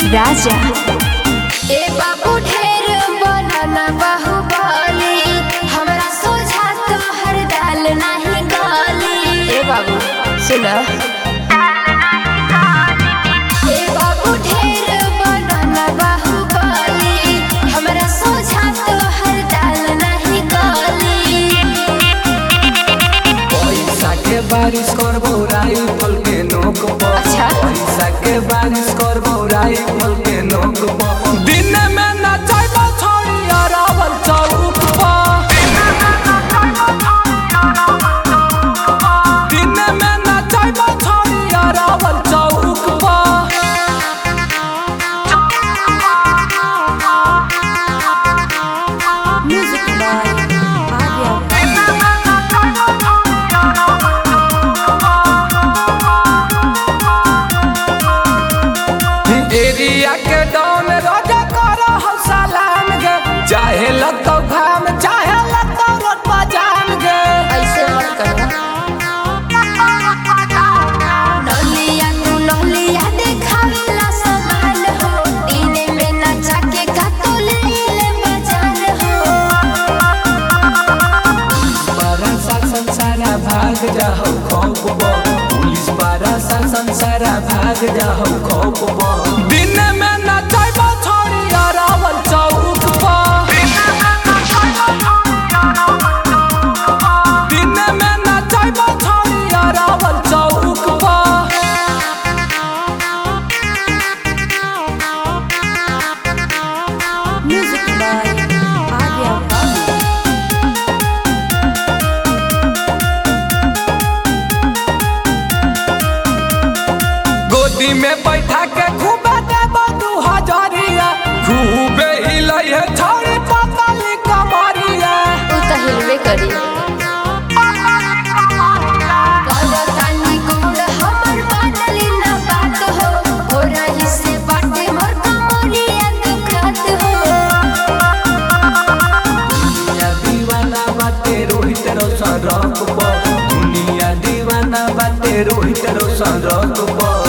राजा। ए बाबू ढेर बनाना बाहुबली, हमरा सोझा तो हर दाल नहीं गाली। ए बाबू सुना, ए बाबू ढेर बनाना बाहुबली, हमरा सोझा तो हर दाल नहीं गाली। पैसा के बारिश करबो राइफल के नोक पर। अच्छा। पैसा के बारिश करबो राइफल के नोक पर। दिन में नचाइबो छोड़ी अरावल चौक पर। दिन में नचाइबो छोड़ी अरावल चौक पर। Music by Arya. एरिया के डॉन रोजा करो हम सलाम गे, चाहे लगतो घाम चाहे लगतो रोड बजान गे। ऐसे मत करो। नौलिया तू नौलिया देखावेला समान हो, दीने में नचा के कतल ले बजान हो। बारा शासन सारा भाग जाओ खौफ बो, पुलिस बारा शासन सारा भाग जाओ खौफ बो। दिन में नचाइबो छोड़ी अरावल चौक पर। दिन में नचाइबो छोड़ी अरावल चौक पर। Music by Arya. गोदी में बैठा के खूबे देबो 2000, खूबे हिलई है छोड़ी पतली कमरिया। तू तो हिलवे करी। गलतानी गोड़ हमर बादली ना बात हो, हो रही से बाटे मोर कमरिया दुखत हो। दुनिया दीवाना बाटे रोहित रोशन रखबो, दुनिया दीवाना बाटे रोहित रोशन रखबो।